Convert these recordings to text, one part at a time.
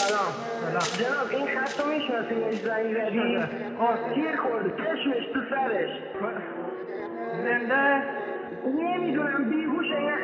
جناب این خط رو میشناسیم زنگ زدیم تیر خورده چشمش تو سرش زنده نمیدونم بیهوشه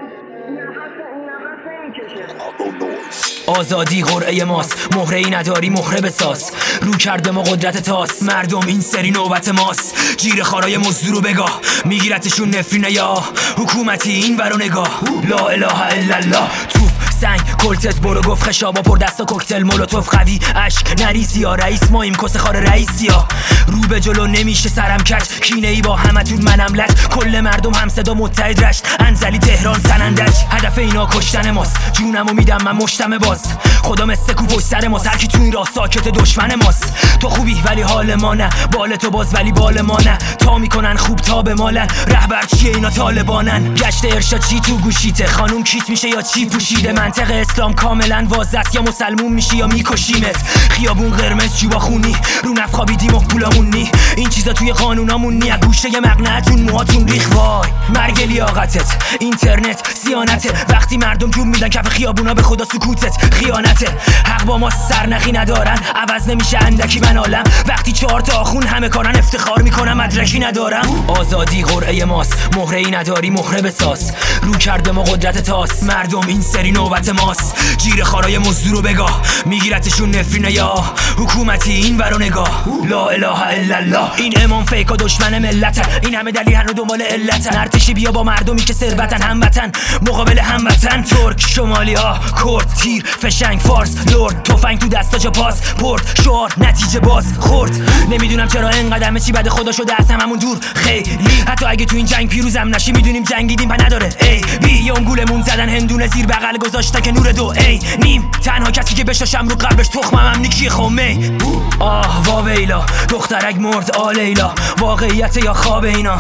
نفس نمیکشه. آزادی قرعه ماست، مهره ای نداری مهره بساز. رو کرده ما قدرت تاست، مردم این سری نوبت ماست. جیر خارای مزدور رو بگاه، میگیرتشون نفرینه یا حکومتی این ورو نگاه. لا اله الا الله. توپ سنگ کلتت برو گفت خشابا پر دستا کوکتل مولوتوف قوی اشک نریسی یا رئیس ماییم کسه خار رئیسی یا رو به جلو نمیشه سرم کج کینه ای با همتون منم لج کل مردم هم صدا متحد رشت انزلی تهران سنندج هدف اینا کشتن ماست جونمو میدم من مشتم باز خدا مثل کو پشت سر ماست هر کی تو این راه ساکت دشمن ماست تو خوبی ولی حال ما نه بال تو باز ولی بال ما نه تا میکنن خوب تا به مالن رهبر چیه اینا طالبانن گشت ارشاد چی تو گوشیته خانوم کیت میشه یا چی پوشیده منطق اسلام کاملا واضحه است یا مسلمون میشی یا میکشیمت خیابون قرمز جیبا خونی رو نف خوابیدیم و پولامون نی این چیزا توی قانونامون نی از گوشه ی مقنعتون موهاتون ریخ وای مرگ لیاقتت اینترنت سیانته وقتی مردم جون میدن کف خیابونا به خدا سکوتت خیانته حق با ما سرنخی ندارن عوض نمیشه اندکی من عالم وقتی 4 تا آخون همه کارن افتخار میکنم مدرکی ندارم آزادی قرعه ماست مهره ای نداری مهره بساز رو کرده ما قدرت تاست مردم این سری نوبت ماست جیر خارای مزدور رو بگاه میگیرتشون نفرینه یا حکومتی این ورو نگاه لا اله الا الله این امام فیک و دشمن ملتن این همه دلیل هنو دنبال علتن ارتشی بیا با مردمی که ثروتن هموطن مقابل هموطن ترک شمالی ها کرد تیر فشنگ فارس لرد تفنگ تو دستا جا پاس پرد شعار نتیجه باز خورد نمیدونم چرا اینقدر چی بده خدا شده از هممون دور خیلی حتی اگه تو این جنگ پیروزم نشی میدونیم جنگیدیم و نداره ای بی یوم گولمون زدن هندونه زیر بغل گذاشته که نور دو ای نیم تنها کسی که بشاشم رو قلبش تخمم نیکی خمه آه واویلا دخترک مرد آلیلا واقعیت یا خواب اینا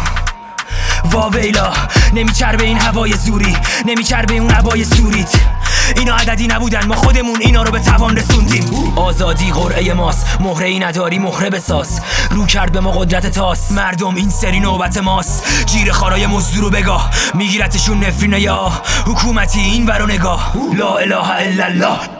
واویلا نمیچربه این هوای زوری نمیچربه اون هوای سوریت اینا عددی نبودن ما خودمون اینا رو به توان رسوندیم آزادی قرعه ماست مهره ای نداری مهره بساز رو کرد به ما قدرت تاست مردم این سری نوبت ماست جیر خارای مزدور رو بگاه میگیرتشون نفرینه یا حکومتی این ورو نگاه لا اله الا الله